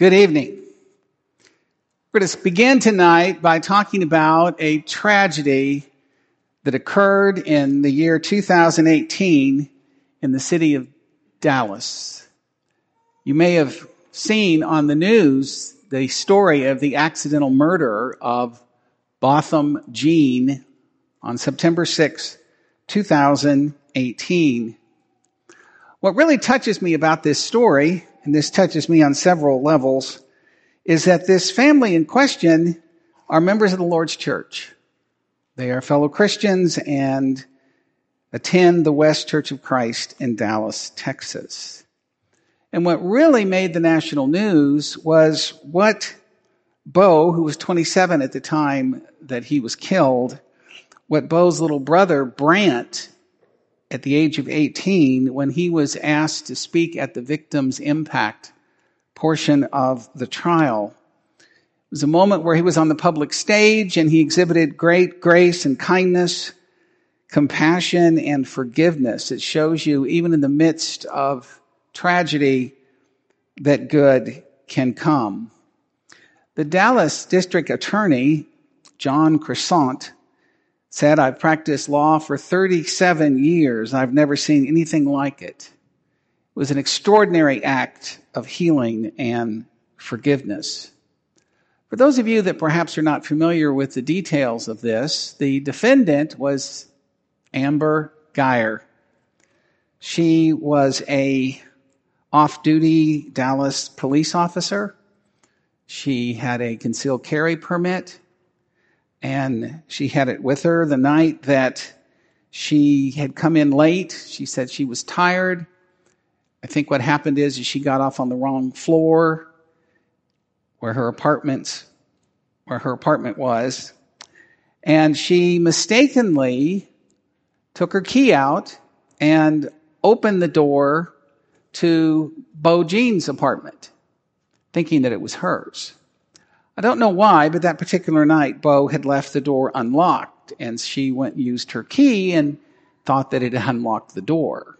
Good evening. We're going to begin tonight by talking about a tragedy that occurred in the year 2018 in the city of Dallas. You may have seen on the news the story of the accidental murder of Botham Jean on September 6, 2018. What really touches me about this story, and this touches me on several levels, is that this family in question are members of the Lord's Church. They are fellow Christians and attend the West Church of Christ in Dallas, Texas. And what really made the national news was what Bo, who was 27 at the time that he was killed, what Bo's little brother, Brant, at the age of 18, when he was asked to speak at the victim's impact portion of the trial. It was a moment where he was on the public stage and he exhibited great grace and kindness, compassion and forgiveness. It shows you, even in the midst of tragedy, that good can come. The Dallas District Attorney, John Crescent, said, "I've practiced law for 37 years. I've never seen anything like it." It was an extraordinary act of healing and forgiveness. For those of you that perhaps are not familiar with the details of this, the defendant was Amber Guyger. She was a off-duty Dallas police officer. She had a concealed carry permit, and she had it with her the night that she had come in late. She said she was tired. I think what happened is she got off on the wrong floor where her apartment was, and she mistakenly took her key out and opened the door to Bo Jean's apartment, thinking that it was hers. I don't know why, but that particular night, Bo had left the door unlocked, and she went and used her key and thought that it had unlocked the door.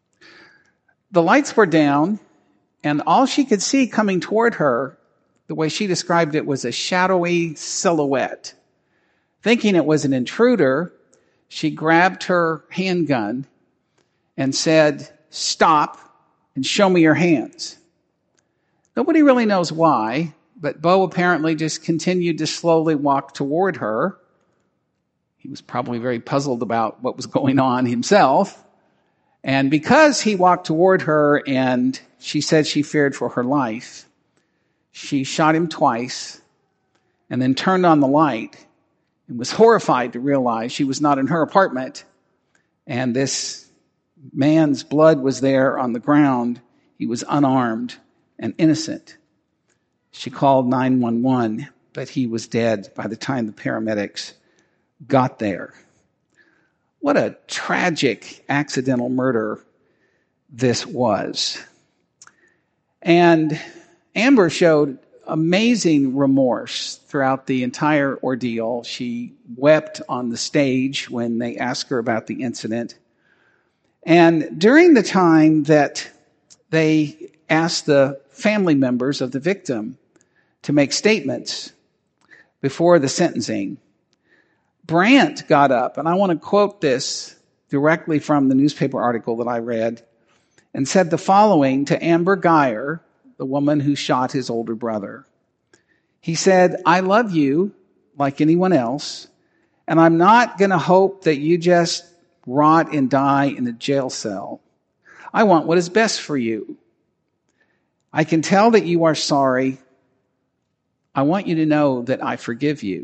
The lights were down, and all she could see coming toward her, the way she described it, was a shadowy silhouette. Thinking it was an intruder, she grabbed her handgun and said, "Stop and show me your hands." Nobody really knows why, but Bo apparently just continued to slowly walk toward her. He was probably very puzzled about what was going on himself. And because he walked toward her and she said she feared for her life, she shot him twice and then turned on the light and was horrified to realize she was not in her apartment. And this man's blood was there on the ground. He was unarmed and innocent. She called 911, but he was dead by the time the paramedics got there. What a tragic accidental murder this was. And Amber showed amazing remorse throughout the entire ordeal. She wept on the stage when they asked her about the incident. And during the time that they asked the family members of the victim to make statements before the sentencing, Brant got up, and I want to quote this directly from the newspaper article that I read, and said the following to Amber Guyger, the woman who shot his older brother. He said, "I love you like anyone else, and I'm not going to hope that you just rot and die in a jail cell. I want what is best for you. I can tell that you are sorry. I want you to know that I forgive you.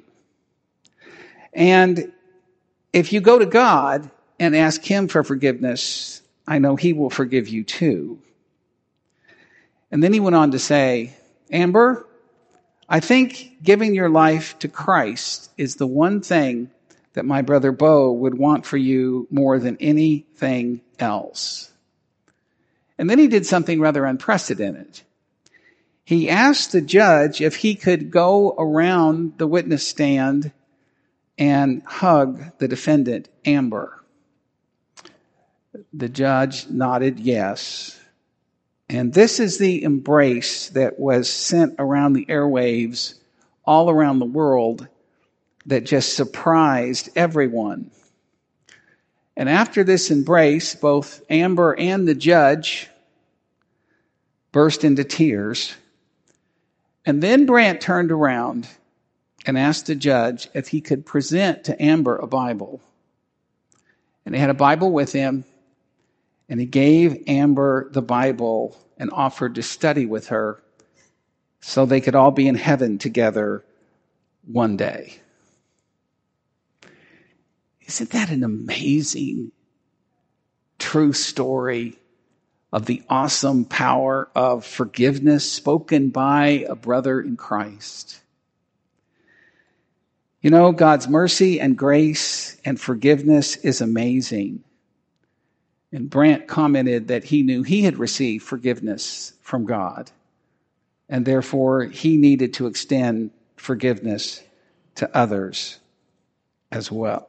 And if you go to God and ask him for forgiveness, I know he will forgive you too." And then he went on to say, "Amber, I think giving your life to Christ is the one thing that my brother Bo would want for you more than anything else." And then he did something rather unprecedented. He asked the judge if he could go around the witness stand and hug the defendant, Amber. The judge nodded yes. And this is the embrace that was sent around the airwaves all around the world that just surprised everyone. And after this embrace, both Amber and the judge burst into tears. And then Brant turned around and asked the judge if he could present to Amber a Bible. And he had a Bible with him, and he gave Amber the Bible and offered to study with her so they could all be in heaven together one day. Isn't that an amazing, true story of the awesome power of forgiveness spoken by a brother in Christ? You know, God's mercy and grace and forgiveness is amazing. And Brant commented that he knew he had received forgiveness from God, and therefore he needed to extend forgiveness to others as well.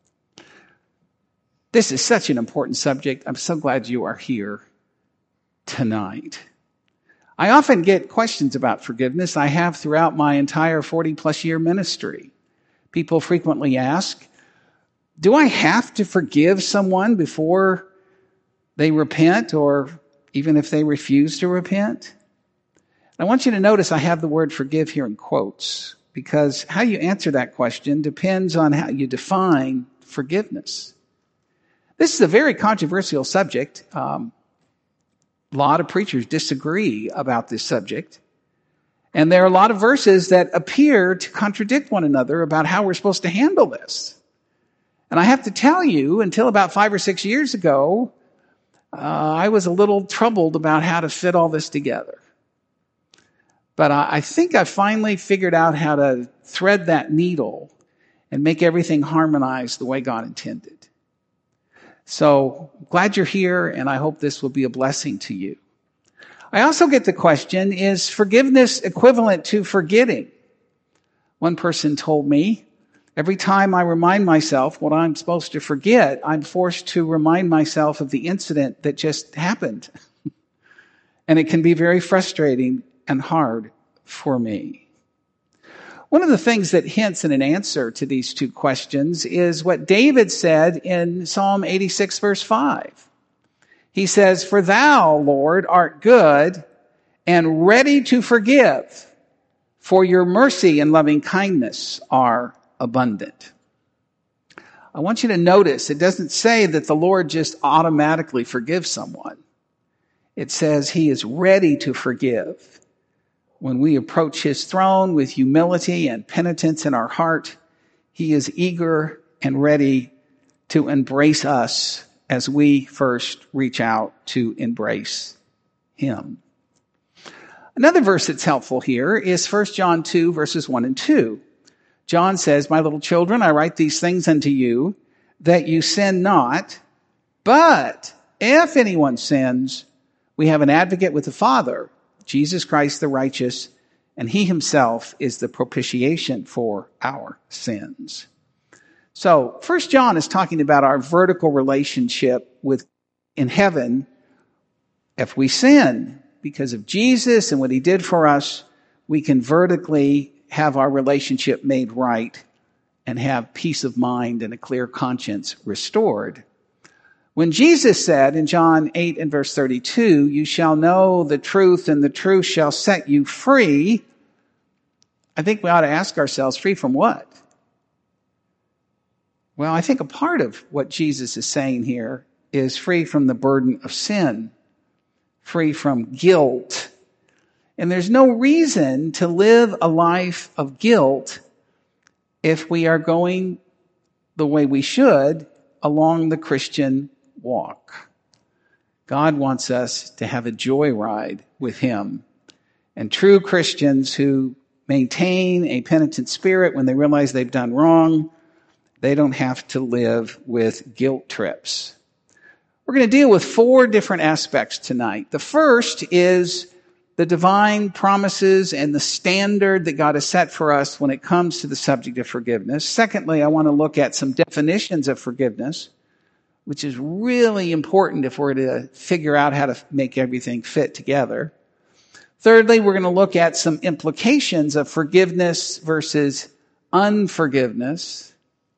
This is such an important subject. I'm so glad you are here tonight. I often get questions about forgiveness. I have throughout my entire 40-plus year ministry. People frequently ask, do I have to forgive someone before they repent, or even if they refuse to repent? I want you to notice I have the word forgive here in quotes, because how you answer that question depends on how you define forgiveness. This is a very controversial subject. A lot of preachers disagree about this subject. And there are a lot of verses that appear to contradict one another about how we're supposed to handle this. And I have to tell you, until about 5 or 6 years ago, I was a little troubled about how to fit all this together. But I think I finally figured out how to thread that needle and make everything harmonize the way God intended. So glad you're here, and I hope this will be a blessing to you. I also get the question, is forgiveness equivalent to forgetting? One person told me, every time I remind myself what I'm supposed to forget, I'm forced to remind myself of the incident that just happened. And it can be very frustrating and hard for me. One of the things that hints at an answer to these two questions is what David said in Psalm 86, verse 5. He says, "For thou, Lord, art good and ready to forgive, for your mercy and loving kindness are abundant." I want you to notice it doesn't say that the Lord just automatically forgives someone. It says he is ready to forgive. When we approach his throne with humility and penitence in our heart, he is eager and ready to embrace us as we first reach out to embrace him. Another verse that's helpful here is 1 John 2, verses 1 and 2. John says, "My little children, I write these things unto you, that you sin not. But if anyone sins, we have an advocate with the Father, Jesus Christ the righteous, and he himself is the propitiation for our sins." So 1 John is talking about our vertical relationship with in heaven if we sin. Because of Jesus and what he did for us, we can vertically have our relationship made right and have peace of mind and a clear conscience restored. When Jesus said in John 8 and verse 32, "You shall know the truth and the truth shall set you free," I think we ought to ask ourselves, free from what? Well, I think a part of what Jesus is saying here is free from the burden of sin, free from guilt. And there's no reason to live a life of guilt if we are going the way we should along the Christian walk. God wants us to have a joyride with him. And true Christians who maintain a penitent spirit when they realize they've done wrong, they don't have to live with guilt trips. We're going to deal with 4 different aspects tonight. The first is the divine promises and the standard that God has set for us when it comes to the subject of forgiveness. Secondly, I want to look at some definitions of forgiveness. which is really important if we're to figure out how to make everything fit together. Thirdly, we're going to look at some implications of forgiveness versus unforgiveness.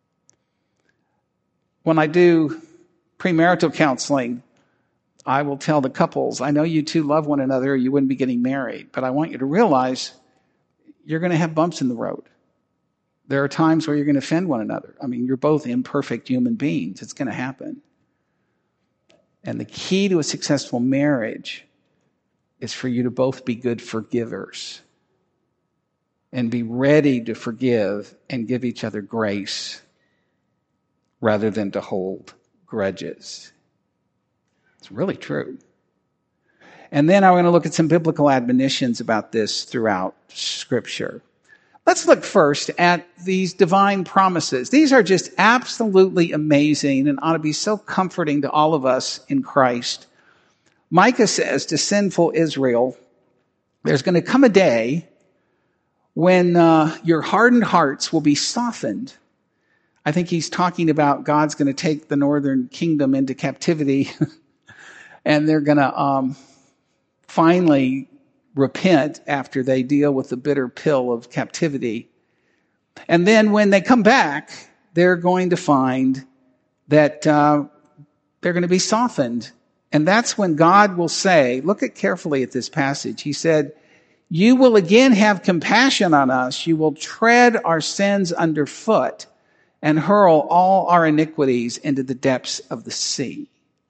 When I do premarital counseling, I will tell the couples, I know you two love one another or you wouldn't be getting married, but I want you to realize you're going to have bumps in the road. There are times where you're going to offend one another. I mean, you're both imperfect human beings. It's going to happen. And the key to a successful marriage is for you to both be good forgivers and be ready to forgive and give each other grace rather than to hold grudges. It's really true. And then I'm going to look at some biblical admonitions about this throughout Scripture. Let's look first at these divine promises. These are just absolutely amazing and ought to be so comforting to all of us in Christ. Micah says to sinful Israel, there's going to come a day when your hardened hearts will be softened. I think he's talking about God's going to take the northern kingdom into captivity and they're going to finally repent after they deal with the bitter pill of captivity. And then when they come back, they're going to find that they're going to be softened. And that's when God will say, look carefully at this passage. He said, you will again have compassion on us. You will tread our sins underfoot and hurl all our iniquities into the depths of the sea.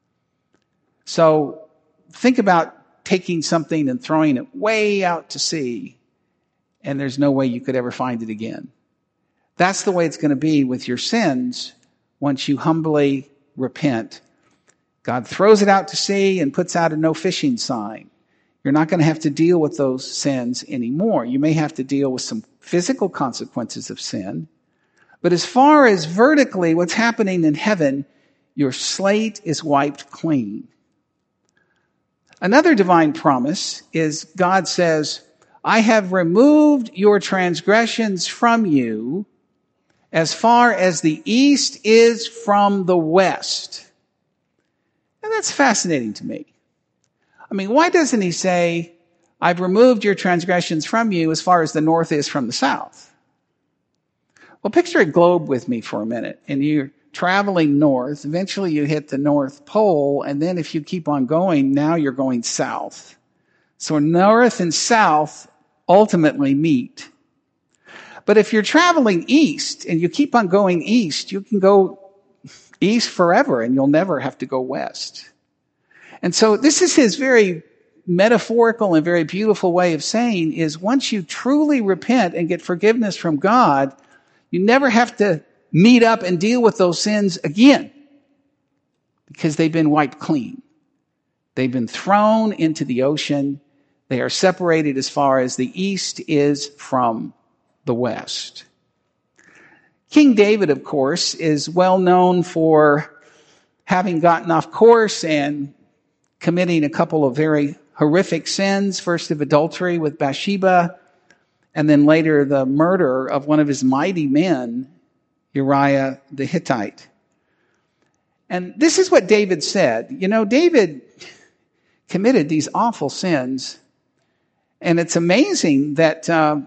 So think about taking something and throwing it way out to sea, and there's no way you could ever find it again. That's the way it's going to be with your sins once you humbly repent. God throws it out to sea and puts out a no fishing sign. You're not going to have to deal with those sins anymore. You may have to deal with some physical consequences of sin, but as far as vertically what's happening in heaven, your slate is wiped clean. Another divine promise is God says, I have removed your transgressions from you as far as the east is from the west. And that's fascinating to me. I mean, why doesn't he say, I've removed your transgressions from you as far as the north is from the south? Well, picture a globe with me for a minute, and you're traveling north. Eventually you hit the North Pole, and then if you keep on going, now you're going south. So north and south ultimately meet. But if you're traveling east and you keep on going east, you can go east forever and you'll never have to go west. And so this is his very metaphorical and very beautiful way of saying is once you truly repent and get forgiveness from God, you never have to meet up and deal with those sins again because they've been wiped clean. They've been thrown into the ocean. They are separated as far as the east is from the west. King David, of course, is well known for having gotten off course and committing a couple of very horrific sins, first of adultery with Bathsheba, and then later the murder of one of his mighty men, Uriah the Hittite. And this is what David said. You know, David committed these awful sins, and it's amazing that, God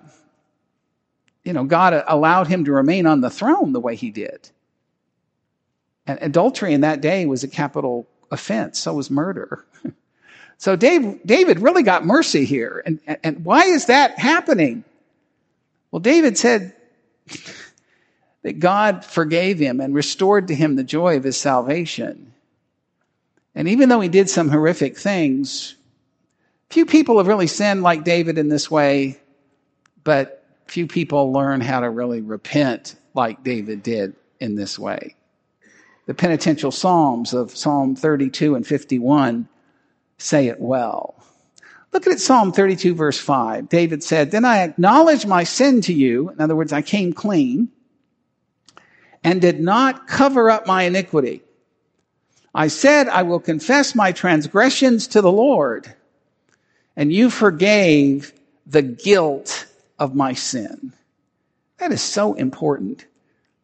allowed him to remain on the throne the way he did. And adultery in that day was a capital offense. So was murder. So David really got mercy here. And why is that happening? Well, David said that God forgave him and restored to him the joy of his salvation. And even though he did some horrific things, few people have really sinned like David in this way, but few people learn how to really repent like David did in this way. The penitential Psalms of Psalm 32 and 51 say it well. Look at Psalm 32, verse 5. David said, then I acknowledged my sin to you. In other words, I came clean and did not cover up my iniquity. I said, I will confess my transgressions to the Lord, and you forgave the guilt of my sin. That is so important.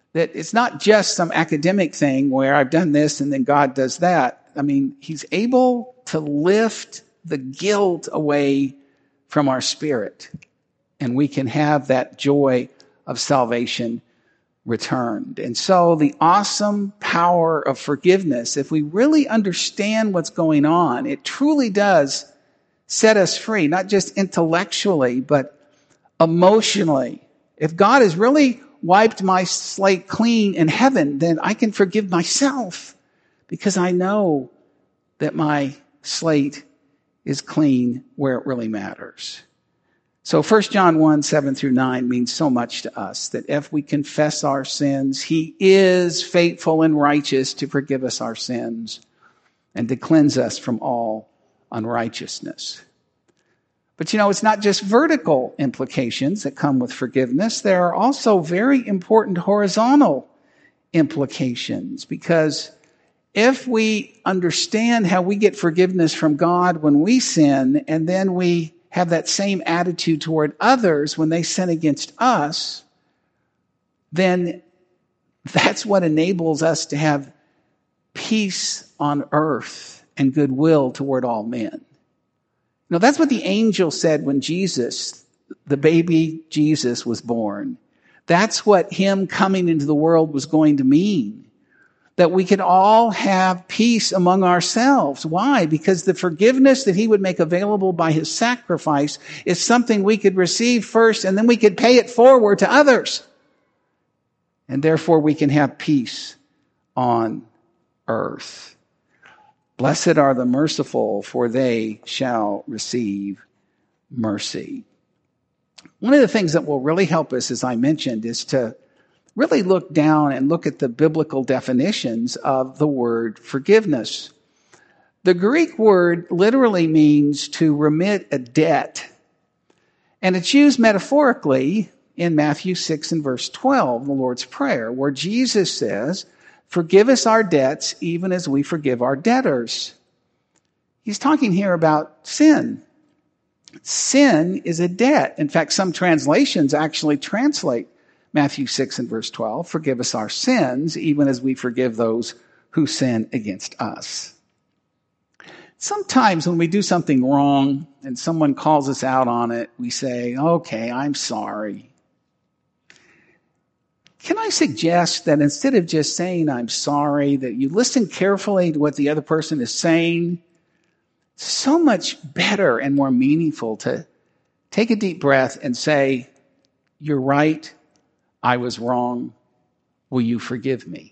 That it's not just some academic thing where I've done this and then God does that. I mean, he's able to lift the guilt away from our spirit, and we can have that joy of salvation returned. And so the awesome power of forgiveness, if we really understand what's going on, it truly does set us free, not just intellectually, but emotionally. If God has really wiped my slate clean in heaven, then I can forgive myself because I know that my slate is clean where it really matters. So 1 John 1, 7 through 9 means so much to us that if we confess our sins, he is faithful and righteous to forgive us our sins and to cleanse us from all unrighteousness. But it's not just vertical implications that come with forgiveness. There are also very important horizontal implications, because if we understand how we get forgiveness from God when we sin, and then we have that same attitude toward others when they sin against us, then that's what enables us to have peace on earth and goodwill toward all men. That's what the angel said when Jesus, the baby Jesus, was born. That's what him coming into the world was going to mean. That we could all have peace among ourselves. Why? Because the forgiveness that he would make available by his sacrifice is something we could receive first, and then we could pay it forward to others. And therefore we can have peace on earth. Blessed are the merciful, for they shall receive mercy. One of the things that will really help us, as I mentioned, is to really look down and look at the biblical definitions of the word forgiveness. The Greek word literally means to remit a debt. And it's used metaphorically in Matthew 6 and verse 12, the Lord's Prayer, where Jesus says, "Forgive us our debts, even as we forgive our debtors." He's talking here about sin. Sin is a debt. In fact, some translations actually translate Matthew 6 and verse 12, "Forgive us our sins, even as we forgive those who sin against us." Sometimes when we do something wrong and someone calls us out on it, we say, "Okay, I'm sorry." Can I suggest that instead of just saying "I'm sorry," that you listen carefully to what the other person is saying? It's so much better and more meaningful to take a deep breath and say, "You're right. I was wrong. Will you forgive me?"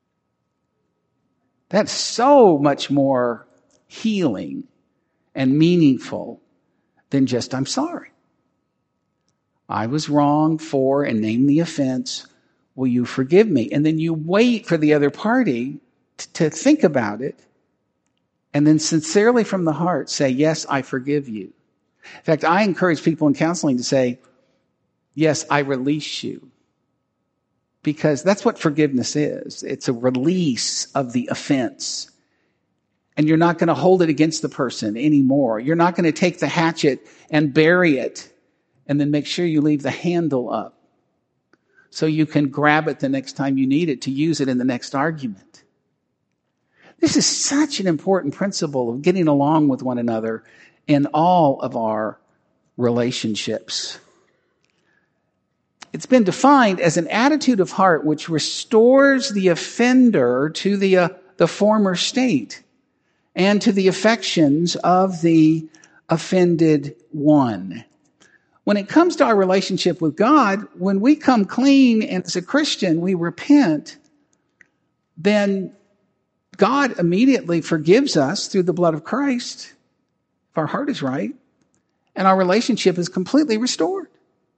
That's so much more healing and meaningful than just "I'm sorry. I was wrong for," and name the offense. "Will you forgive me?" And then you wait for the other party to think about it, and then sincerely from the heart say, "Yes, I forgive you." In fact, I encourage people in counseling to say, "Yes, I release you." Because that's what forgiveness is. It's a release of the offense. And you're not going to hold it against the person anymore. You're not going to take the hatchet and bury it and then make sure you leave the handle up so you can grab it the next time you need it to use it in the next argument. This is such an important principle of getting along with one another in all of our relationships. It's been defined as an attitude of heart which restores the offender to the former state and to the affections of the offended one. When it comes to our relationship with God, when we come clean and as a Christian we repent, then God immediately forgives us through the blood of Christ if our heart is right, and our relationship is completely restored.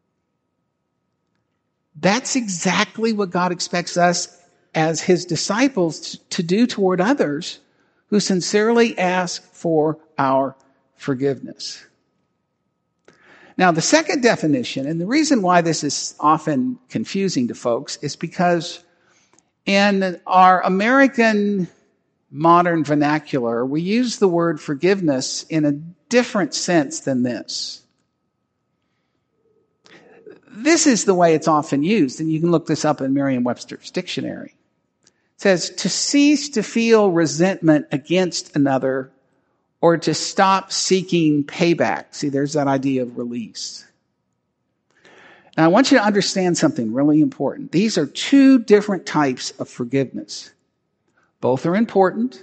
That's exactly what God expects us as his disciples to do toward others who sincerely ask for our forgiveness. Now, the second definition, and the reason why this is often confusing to folks, is because in our American modern vernacular, we use the word forgiveness in a different sense than this. This is the way it's often used, and you can look this up in Merriam-Webster's dictionary. It says, to cease to feel resentment against another or to stop seeking payback. See, there's that idea of release. Now, I want you to understand something really important. These are two different types of forgiveness. Both are important.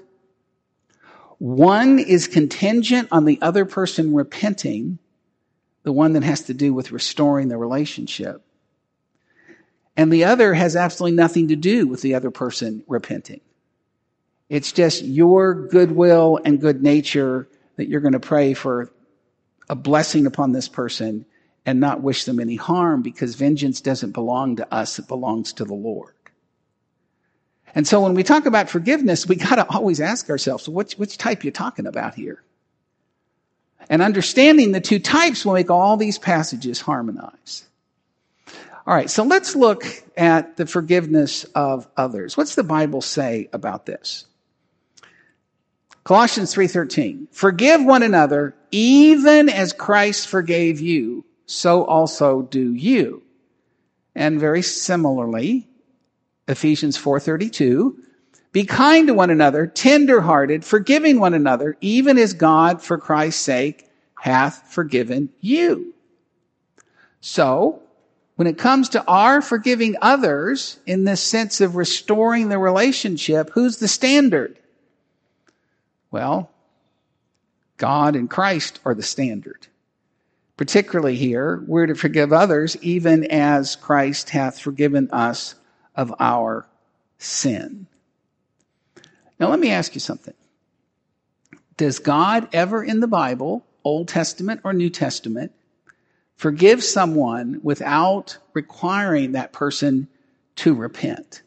One is contingent on the other person repenting, the one that has to do with restoring the relationship. And the other has absolutely nothing to do with the other person repenting. It's just your goodwill and good nature that you're going to pray for a blessing upon this person and not wish them any harm, because vengeance doesn't belong to us, it belongs to the Lord. And so when we talk about forgiveness, we got to always ask ourselves, which type are you talking about here? And understanding the two types will make all these passages harmonize. All right, so let's look at the forgiveness of others. What's the Bible say about this? Colossians 3:13, forgive one another, even as Christ forgave you, so also do you. And very similarly, Ephesians 4:32, be kind to one another, tender-hearted, forgiving one another, even as God, for Christ's sake, hath forgiven you. So, when it comes to our forgiving others, in this sense of restoring the relationship, who's the standard? Well, God and Christ are the standard. Particularly here, we're to forgive others even as Christ hath forgiven us of our sin. Now let me ask you something. Does God ever in the Bible, Old Testament or New Testament, forgive someone without requiring that person to repent?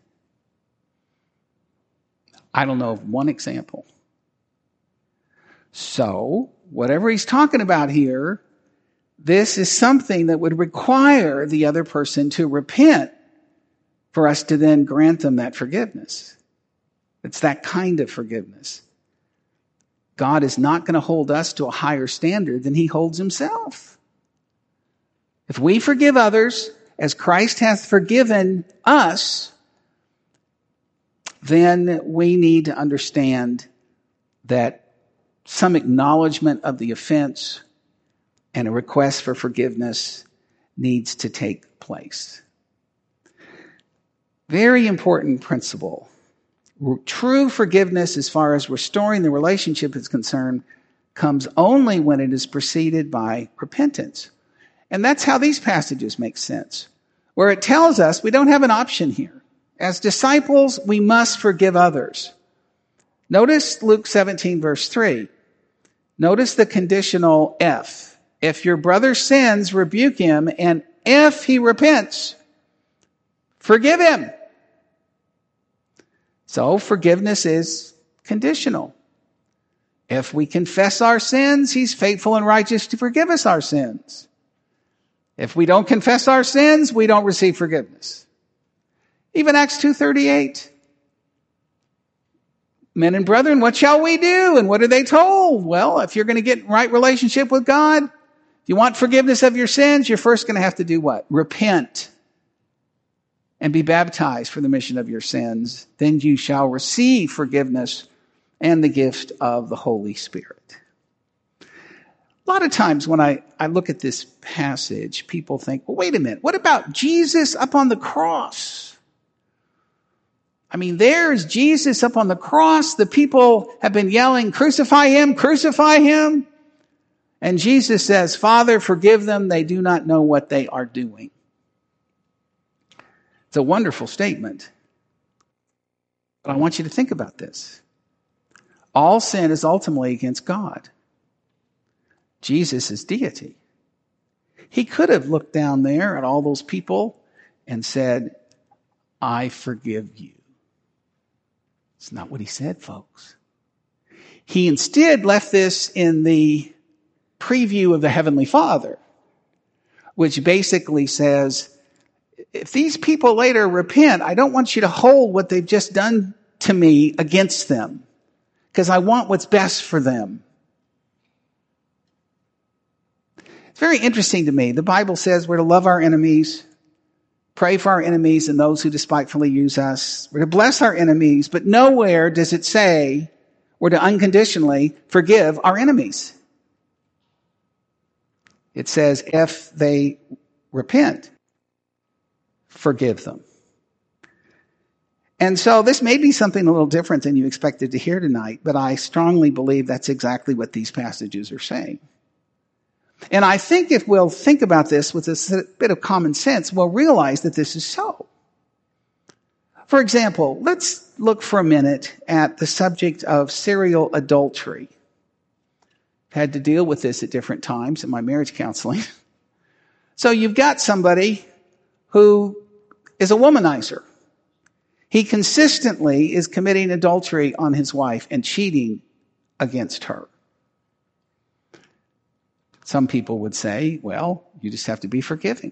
I don't know of one example. So, whatever he's talking about here, this is something that would require the other person to repent for us to then grant them that forgiveness. It's that kind of forgiveness. God is not going to hold us to a higher standard than he holds himself. If we forgive others as Christ hath forgiven us, then we need to understand that some acknowledgement of the offense and a request for forgiveness needs to take place. Very important principle. True forgiveness, as far as restoring the relationship is concerned, comes only when it is preceded by repentance. And that's how these passages make sense, where it tells us we don't have an option here. As disciples, we must forgive others. Notice Luke 17, verse 3. Notice the conditional if. If your brother sins, rebuke him, and if he repents, forgive him. So forgiveness is conditional. If we confess our sins, he's faithful and righteous to forgive us our sins. If we don't confess our sins, we don't receive forgiveness. Even Acts 2:38. Men and brethren, what shall we do? And what are they told? Well, if you're going to get in right relationship with God, if you want forgiveness of your sins, you're first going to have to do what? Repent and be baptized for the remission of your sins. Then you shall receive forgiveness and the gift of the Holy Spirit. A lot of times when I look at this passage, people think, well, wait a minute, what about Jesus up on the cross? I mean, there's Jesus up on the cross. The people have been yelling, crucify him, crucify him. And Jesus says, Father, forgive them. They do not know what they are doing. It's a wonderful statement. But I want you to think about this. All sin is ultimately against God. Jesus is deity. He could have looked down there at all those people and said, I forgive you. It's not what he said, folks. He instead left this in the preview of the Heavenly Father, which basically says, if these people later repent, I don't want you to hold what they've just done to me against them, because I want what's best for them. It's It's very interesting to me. The Bible says we're to love our enemies, pray for our enemies and those who despitefully use us. We're to bless our enemies, but nowhere does it say we're to unconditionally forgive our enemies. It says if they repent, forgive them. And so this may be something a little different than you expected to hear tonight, but I strongly believe that's exactly what these passages are saying. And I think if we'll think about this with a bit of common sense, we'll realize that this is so. For example, let's look for a minute at the subject of serial adultery. I've had to deal with this at different times in my marriage counseling. So you've got somebody who is a womanizer. He consistently is committing adultery on his wife and cheating against her. Some people would say, well, you just have to be forgiving.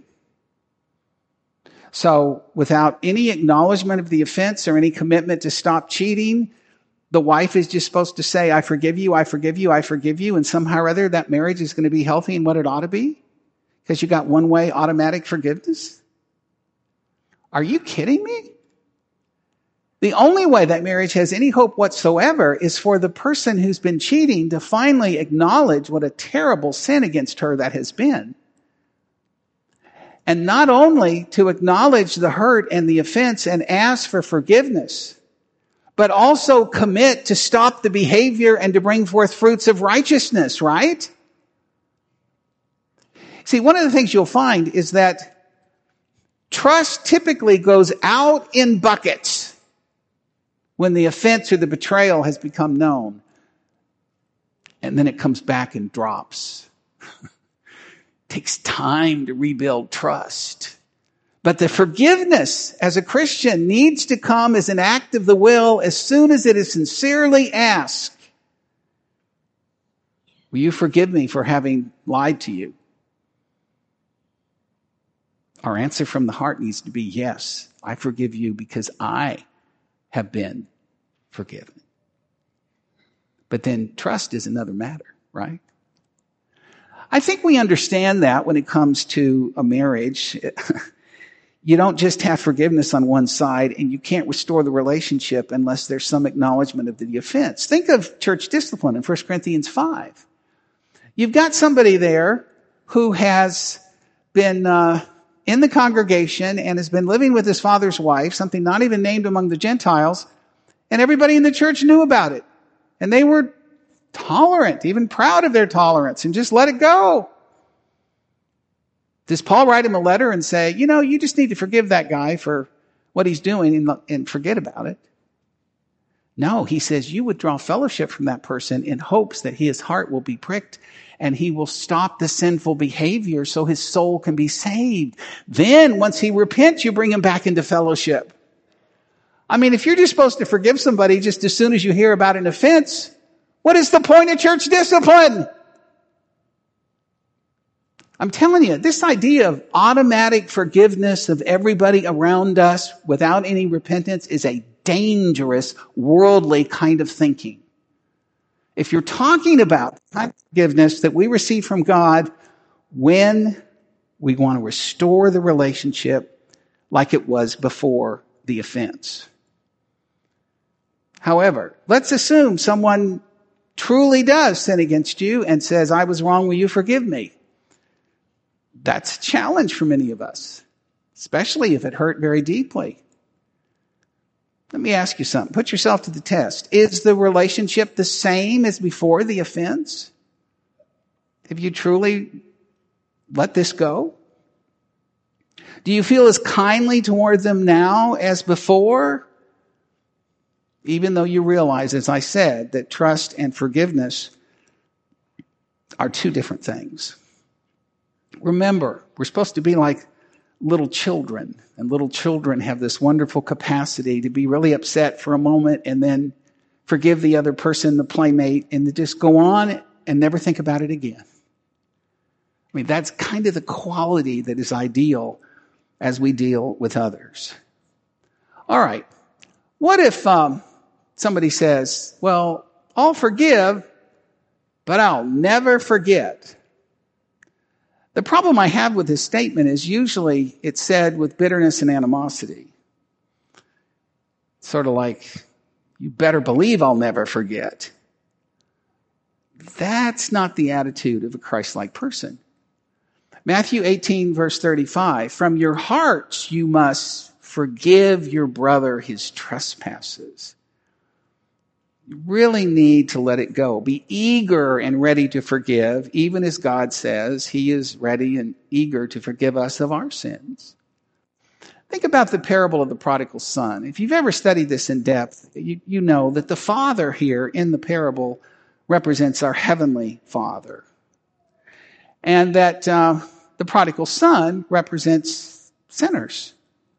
So without any acknowledgement of the offense or any commitment to stop cheating, the wife is just supposed to say, I forgive you, I forgive you, I forgive you, and somehow or other that marriage is going to be healthy and what it ought to be? Because you got one-way automatic forgiveness? Are you kidding me? The only way that marriage has any hope whatsoever is for the person who's been cheating to finally acknowledge what a terrible sin against her that has been. And not only to acknowledge the hurt and the offense and ask for forgiveness, but also commit to stop the behavior and to bring forth fruits of righteousness, right? See, one of the things you'll find is that trust typically goes out in buckets when the offense or the betrayal has become known. And then it comes back and drops. It takes time to rebuild trust. But the forgiveness as a Christian needs to come as an act of the will as soon as it is sincerely asked. Will you forgive me for having lied to you? Our answer from the heart needs to be yes. I forgive you because I have been forgiven. But then trust is another matter, right? I think we understand that when it comes to a marriage. You don't just have forgiveness on one side and you can't restore the relationship unless there's some acknowledgement of the offense. Think of church discipline in 1 Corinthians 5. You've got somebody there who has been in the congregation and has been living with his father's wife, something not even named among the Gentiles, and everybody in the church knew about it. And they were tolerant, even proud of their tolerance, and just let it go. Does Paul write him a letter and say, you just need to forgive that guy for what he's doing and forget about it? No, he says you withdraw fellowship from that person in hopes that his heart will be pricked and he will stop the sinful behavior so his soul can be saved. Then, once he repents, you bring him back into fellowship. I mean, if you're just supposed to forgive somebody just as soon as you hear about an offense, what is the point of church discipline? I'm telling you, this idea of automatic forgiveness of everybody around us without any repentance is a dangerous, worldly kind of thinking. If you're talking about the kind of forgiveness that we receive from God when we want to restore the relationship like it was before the offense. However, let's assume someone truly does sin against you and says, I was wrong, will you forgive me? That's a challenge for many of us, especially if it hurt very deeply. Let me ask you something. Put yourself to the test. Is the relationship the same as before the offense? Have you truly let this go? Do you feel as kindly toward them now as before? Even though you realize, as I said, that trust and forgiveness are two different things. Remember, we're supposed to be like little children, and little children have this wonderful capacity to be really upset for a moment and then forgive the other person, the playmate, and to just go on and never think about it again. I mean, that's kind of the quality that is ideal as we deal with others. All right. What if somebody says, well, I'll forgive, but I'll never forget? The problem I have with this statement is usually it's said with bitterness and animosity. Sort of like, you better believe I'll never forget. That's not the attitude of a Christ-like person. Matthew 18, verse 35, from your hearts you must forgive your brother his trespasses. You really need to let it go. Be eager and ready to forgive, even as God says he is ready and eager to forgive us of our sins. Think about the parable of the prodigal son. If you've ever studied this in depth, you know that the father here in the parable represents our heavenly Father. And that the prodigal son represents sinners.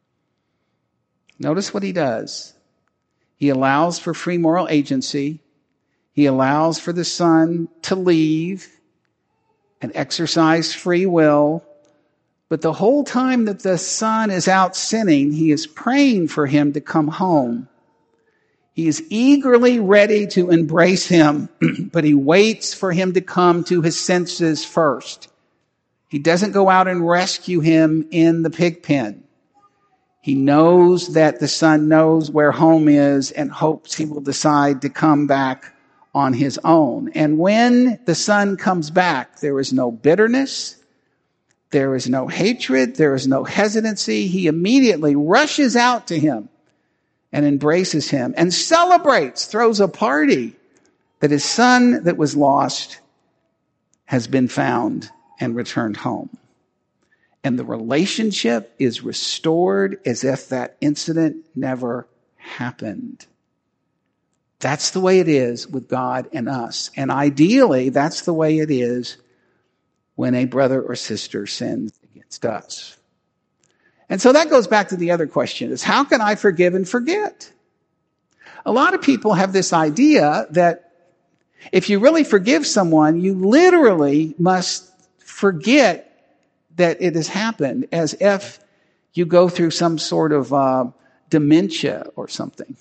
Notice what he does. He allows for free moral agency. He allows for the son to leave and exercise free will. But the whole time that the son is out sinning, he is praying for him to come home. He is eagerly ready to embrace him, but he waits for him to come to his senses first. He doesn't go out and rescue him in the pig pen. He knows that the son knows where home is and hopes he will decide to come back on his own. And when the son comes back, there is no bitterness. There is no hatred. There is no hesitancy. He immediately rushes out to him and embraces him and celebrates, throws a party that his son that was lost has been found and returned home. And the relationship is restored as if that incident never happened. That's the way it is with God and us. And ideally, that's the way it is when a brother or sister sins against us. And so that goes back to the other question, is how can I forgive and forget? A lot of people have this idea that if you really forgive someone, you literally must forget that it has happened, as if you go through some sort of dementia or something.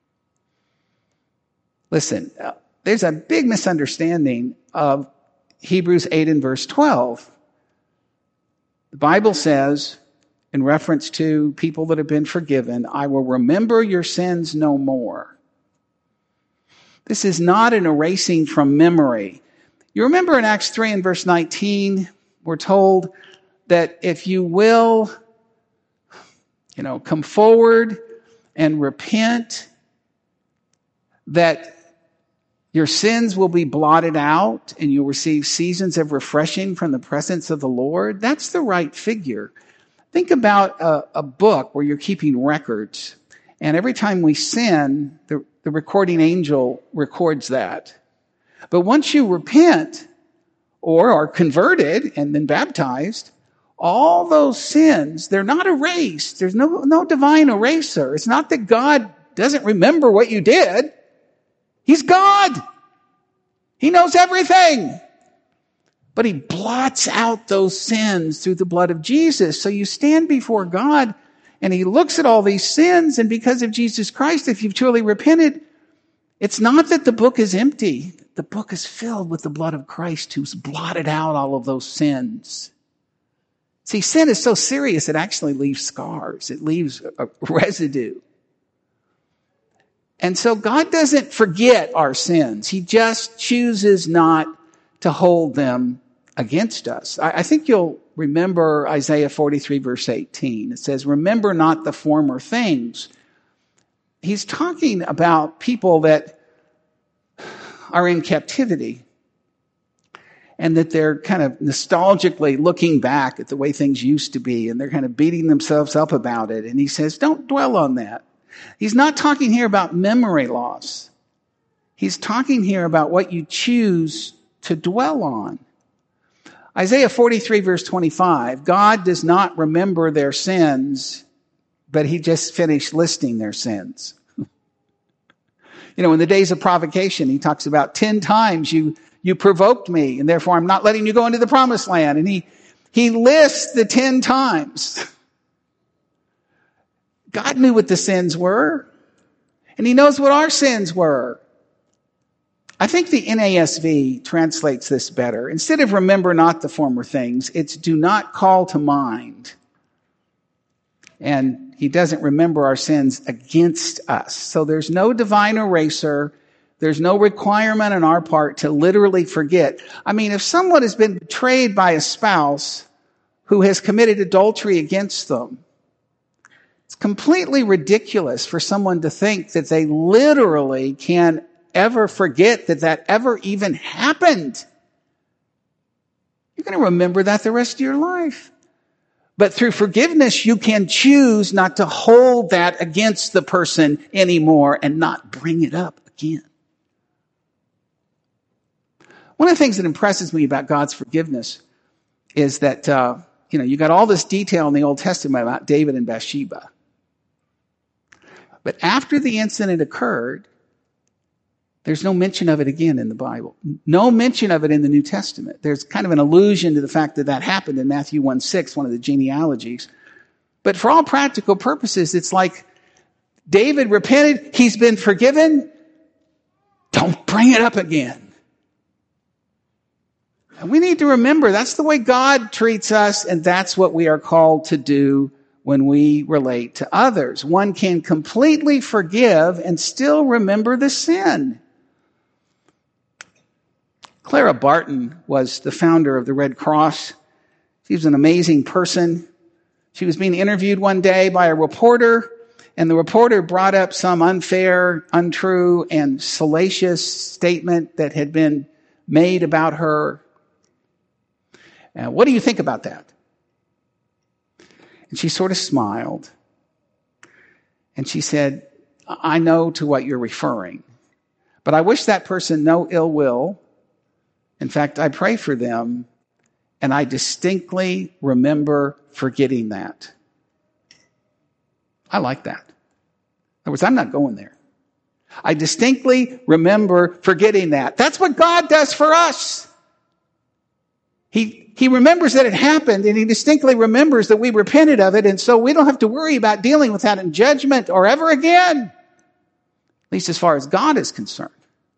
Listen, there's a big misunderstanding of Hebrews 8 and verse 12. The Bible says, in reference to people that have been forgiven, I will remember your sins no more. This is not an erasing from memory. You remember in Acts 3 and verse 19, we're told that if you will, come forward and repent, that your sins will be blotted out and you'll receive seasons of refreshing from the presence of the Lord. That's the right figure. Think about a book where you're keeping records. And every time we sin, the recording angel records that. But once you repent or are converted and then baptized, all those sins, they're not erased. There's no divine eraser. It's not that God doesn't remember what you did. He's God. He knows everything. But he blots out those sins through the blood of Jesus. So you stand before God and he looks at all these sins, and because of Jesus Christ, if you've truly repented, it's not that the book is empty. The book is filled with the blood of Christ who's blotted out all of those sins. See, sin is so serious, it actually leaves scars. It leaves a residue. And so God doesn't forget our sins. He just chooses not to hold them against us. I think you'll remember Isaiah 43 verse 18. It says, remember not the former things. He's talking about people that are in captivity and that they're kind of nostalgically looking back at the way things used to be, and they're kind of beating themselves up about it. And he says, don't dwell on that. He's not talking here about memory loss. He's talking here about what you choose to dwell on. Isaiah 43 verse 25, God does not remember their sins, but he just finished listing their sins. In the days of provocation, he talks about 10 times you provoked me, and therefore I'm not letting you go into the promised land. And he lists the 10 times. God knew what the sins were, and he knows what our sins were. I think the NASV translates this better. Instead of remember not the former things, it's do not call to mind. And he doesn't remember our sins against us. So there's no divine eraser. There's no requirement on our part to literally forget. I mean, if someone has been betrayed by a spouse who has committed adultery against them, it's completely ridiculous for someone to think that they literally can ever forget that that ever even happened. You're going to remember that the rest of your life. But through forgiveness, you can choose not to hold that against the person anymore and not bring it up again. One of the things that impresses me about God's forgiveness is that, you got all this detail in the Old Testament about David and Bathsheba. But after the incident occurred, there's no mention of it again in the Bible. No mention of it in the New Testament. There's kind of an allusion to the fact that that happened in Matthew 1:6, one of the genealogies. But for all practical purposes, it's like David repented, he's been forgiven, don't bring it up again. And we need to remember that's the way God treats us, and that's what we are called to do when we relate to others. One can completely forgive and still remember the sin. Clara Barton was the founder of the Red Cross. She was an amazing person. She was being interviewed one day by a reporter, and the reporter brought up some unfair, untrue, and salacious statement that had been made about her. What do you think about that? And she sort of smiled. And she said, I know to what you're referring, but I wish that person no ill will. In fact, I pray for them, and I distinctly remember forgetting that. I like that. In other words, I'm not going there. I distinctly remember forgetting that. That's what God does for us. He remembers that it happened, and he distinctly remembers that we repented of it, and so we don't have to worry about dealing with that in judgment or ever again, at least as far as God is concerned.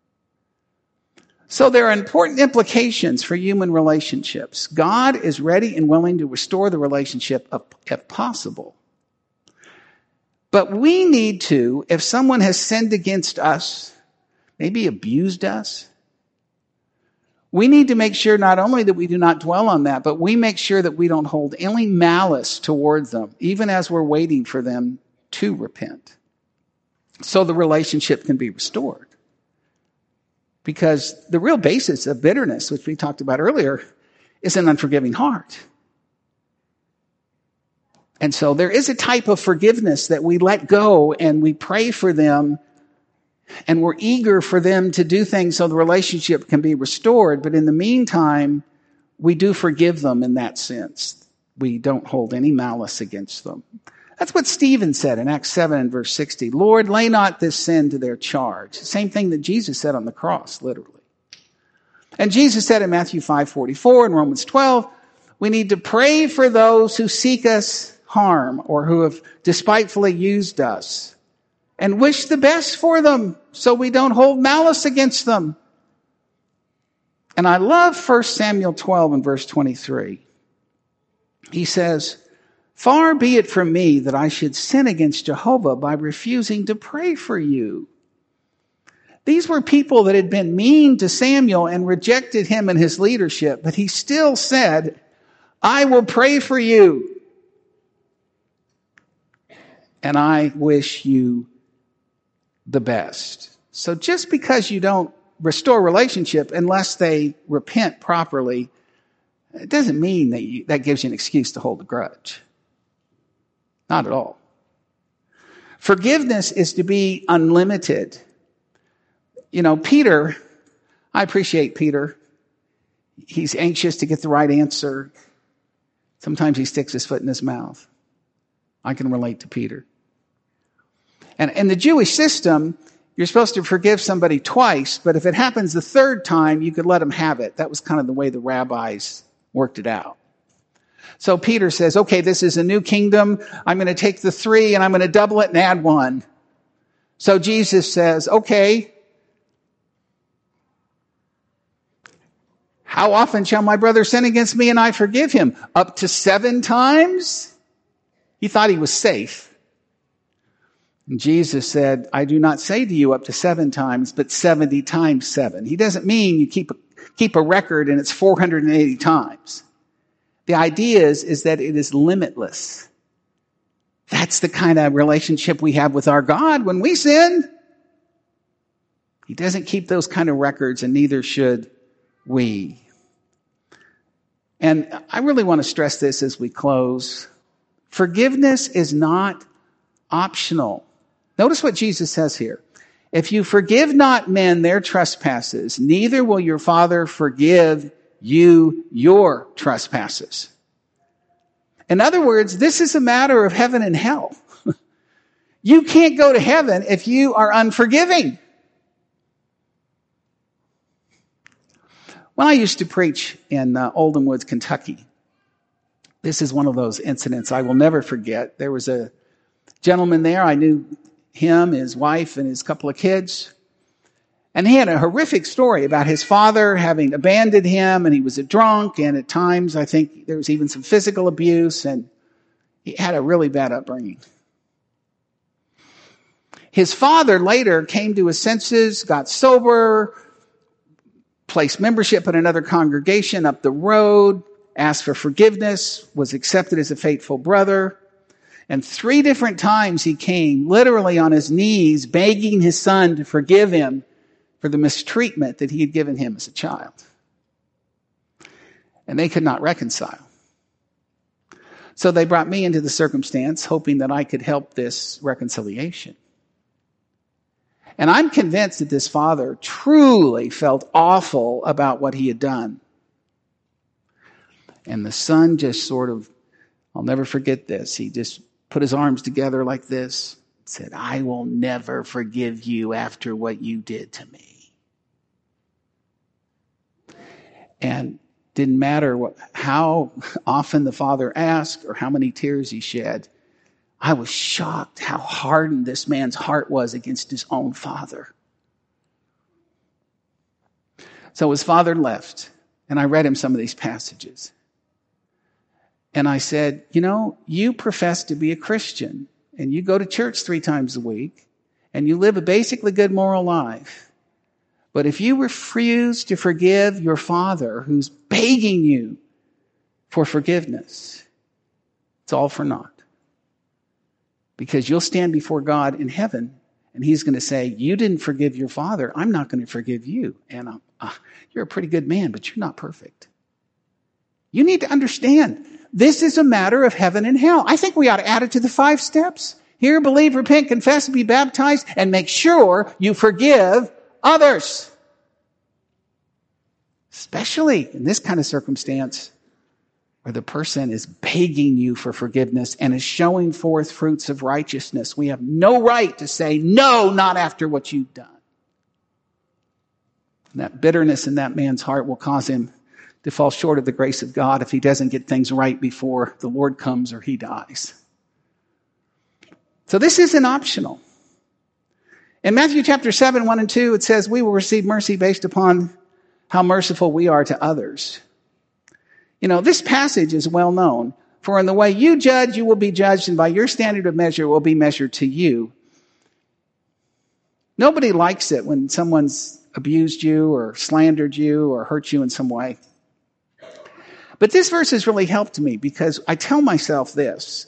So there are important implications for human relationships. God is ready and willing to restore the relationship if possible. But we need to, if someone has sinned against us, maybe abused us, we need to make sure not only that we do not dwell on that, but we make sure that we don't hold any malice towards them, even as we're waiting for them to repent, so the relationship can be restored. Because the real basis of bitterness, which we talked about earlier, is an unforgiving heart. And so there is a type of forgiveness that we let go and we pray for them and we're eager for them to do things so the relationship can be restored. But in the meantime, we do forgive them in that sense. We don't hold any malice against them. That's what Stephen said in Acts 7 and verse 60. Lord, lay not this sin to their charge. Same thing that Jesus said on the cross, literally. And Jesus said in Matthew 5:44 and Romans 12, we need to pray for those who seek us harm or who have despitefully used us and wish the best for them so we don't hold malice against them. And I love 1 Samuel 12 and verse 23. He says, far be it from me that I should sin against Jehovah by refusing to pray for you. These were people that had been mean to Samuel and rejected him and his leadership, but he still said, I will pray for you. And I wish you the best. So just because you don't restore relationship unless they repent properly, it doesn't mean that gives you an excuse to hold a grudge. Not at all. Forgiveness is to be unlimited. Peter, I appreciate Peter. He's anxious to get the right answer. Sometimes he sticks his foot in his mouth. I can relate to Peter. And in the Jewish system, you're supposed to forgive somebody twice, but if it happens the third time, you could let them have it. That was kind of the way the rabbis worked it out. So Peter says, okay, this is a new kingdom. I'm going to take the 3 and I'm going to double it and add 1. So Jesus says, okay, How often shall my brother sin against me and I forgive him? Up to 7 times? He thought he was safe. And Jesus said, I do not say to you up to 7 times, but 70 times 7. He doesn't mean you keep a record and it's 480 times. The idea is that it is limitless. That's the kind of relationship we have with our God when we sin. He doesn't keep those kind of records, and neither should we. And I really want to stress this as we close. Forgiveness is not optional. Notice what Jesus says here. If you forgive not men their trespasses, neither will your Father forgive you your trespasses. In other words, this is a matter of heaven and hell. You can't go to heaven if you are unforgiving. When I used to preach in Oldham Woods, Kentucky, this is one of those incidents I will never forget. There was a gentleman there. I knew him, his wife, and his couple of kids. And he had a horrific story about his father having abandoned him, and he was a drunk, and at times I think there was even some physical abuse, and he had a really bad upbringing. His father later came to his senses, got sober, placed membership in another congregation up the road, asked for forgiveness, was accepted as a faithful brother. And 3 different times he came literally on his knees begging his son to forgive him for the mistreatment that he had given him as a child. And they could not reconcile. So they brought me into the circumstance hoping that I could help this reconciliation. And I'm convinced that this father truly felt awful about what he had done. And the son just sort of, I'll never forget this, he just put his arms together like this, said, I will never forgive you after what you did to me. And didn't matter how often the father asked or how many tears he shed. I was shocked how hardened this man's heart was against his own father. So his father left, and I read him some of these passages. And I said, you profess to be a Christian, and you go to church 3 times a week, and you live a basically good moral life. But if you refuse to forgive your father who's begging you for forgiveness, it's all for naught. Because you'll stand before God in heaven, and he's going to say, you didn't forgive your father, I'm not going to forgive you. And you're a pretty good man, but you're not perfect. You need to understand, this is a matter of heaven and hell. I think we ought to add it to the 5 steps. Hear, believe, repent, confess, be baptized, and make sure you forgive others. Especially in this kind of circumstance where the person is begging you for forgiveness and is showing forth fruits of righteousness. We have no right to say, no, not after what you've done. And that bitterness in that man's heart will cause him to fall short of the grace of God if he doesn't get things right before the Lord comes or he dies. So this isn't optional. In Matthew chapter 7, 1 and 2, it says, we will receive mercy based upon how merciful we are to others. This passage is well known. For in the way you judge, you will be judged, and by your standard of measure will be measured to you. Nobody likes it when someone's abused you or slandered you or hurt you in some way. But this verse has really helped me because I tell myself this.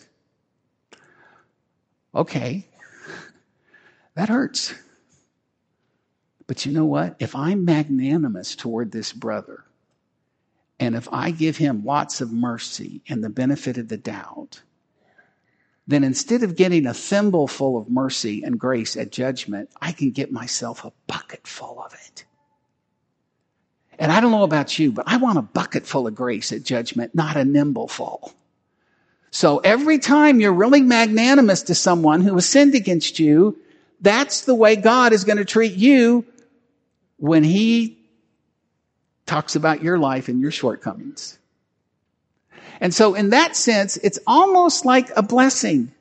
Okay, that hurts. But you know what? If I'm magnanimous toward this brother, and if I give him lots of mercy and the benefit of the doubt, then instead of getting a thimble full of mercy and grace at judgment, I can get myself a bucket full of it. And I don't know about you, but I want a bucket full of grace at judgment, not a nimble full. So every time you're really magnanimous to someone who has sinned against you, that's the way God is going to treat you when he talks about your life and your shortcomings. And so in that sense, it's almost like a blessing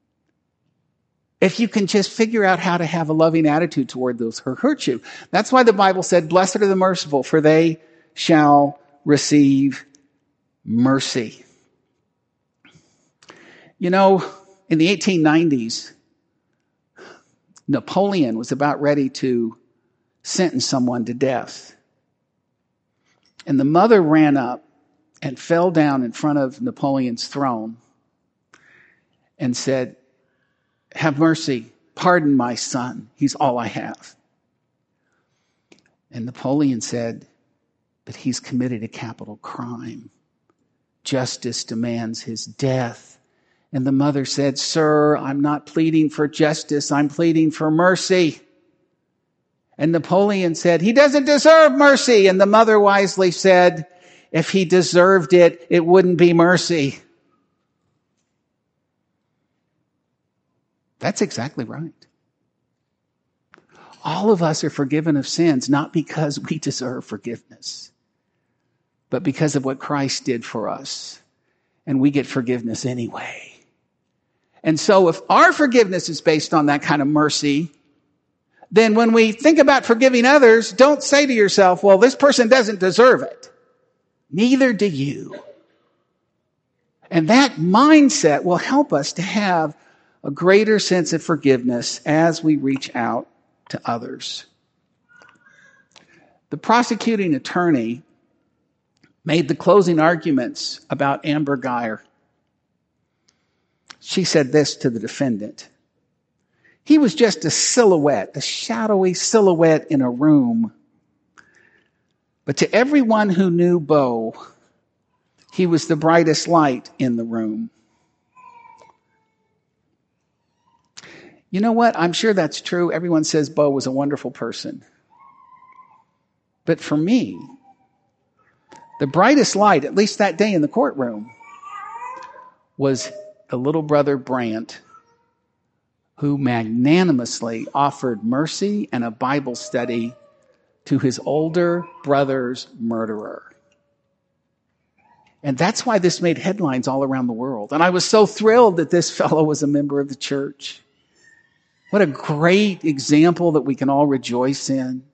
if you can just figure out how to have a loving attitude toward those who hurt you. That's why the Bible said, blessed are the merciful, for they shall receive mercy. You know, in the 1890s, Napoleon was about ready to sentence someone to death. And the mother ran up and fell down in front of Napoleon's throne and said, "Have mercy, pardon my son. He's all I have." And Napoleon said, "But he's committed a capital crime. Justice demands his death." And the mother said, "Sir, I'm not pleading for justice. I'm pleading for mercy." And Napoleon said, "He doesn't deserve mercy." And the mother wisely said, "If he deserved it, it wouldn't be mercy." That's exactly right. All of us are forgiven of sins, not because we deserve forgiveness, but because of what Christ did for us. And we get forgiveness anyway. And so if our forgiveness is based on that kind of mercy, then when we think about forgiving others, don't say to yourself, "Well, this person doesn't deserve it." Neither do you. And that mindset will help us to have a greater sense of forgiveness as we reach out to others. The prosecuting attorney made the closing arguments about Amber Guyger. She said this to the defendant: "He was just a silhouette, a shadowy silhouette in a room. But to everyone who knew Bo, he was the brightest light in the room." You know what? I'm sure that's true. Everyone says Bo was a wonderful person. But for me, the brightest light, at least that day in the courtroom, was the little brother Brant, who magnanimously offered mercy and a Bible study to his older brother's murderer. And that's why this made headlines all around the world. And I was so thrilled that this fellow was a member of the church. What a great example that we can all rejoice in.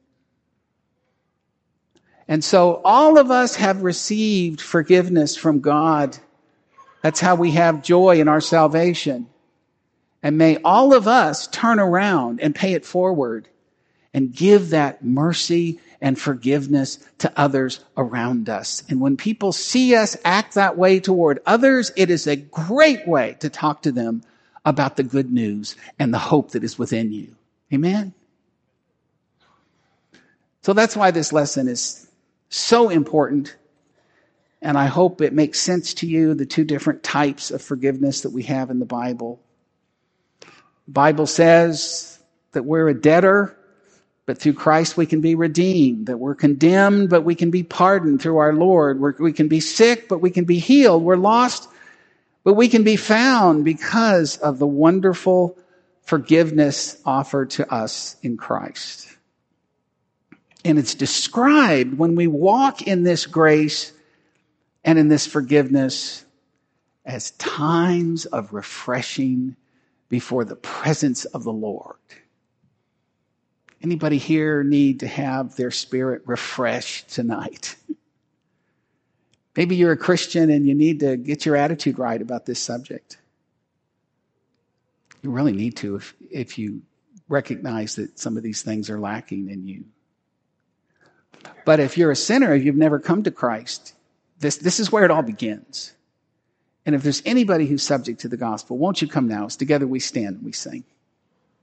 And so all of us have received forgiveness from God. That's how we have joy in our salvation. And may all of us turn around and pay it forward and give that mercy and forgiveness to others around us. And when people see us act that way toward others, it is a great way to talk to them about the good news and the hope that is within you. Amen? So that's why this lesson is so important. And I hope it makes sense to you, the two different types of forgiveness that we have in the Bible. The Bible says that we're a debtor, but through Christ we can be redeemed. That we're condemned, but we can be pardoned through our Lord. We can be sick, but we can be healed. We're lost, but we can be found because of the wonderful forgiveness offered to us in Christ. And it's described when we walk in this grace and in this forgiveness as times of refreshing before the presence of the Lord. Anybody here need to have their spirit refreshed tonight? Maybe you're a Christian and you need to get your attitude right about this subject. You really need to if you recognize that some of these things are lacking in you. But if you're a sinner, if you've never come to Christ, this is where it all begins. And if there's anybody who's subject to the gospel, won't you come now as together we stand and we sing.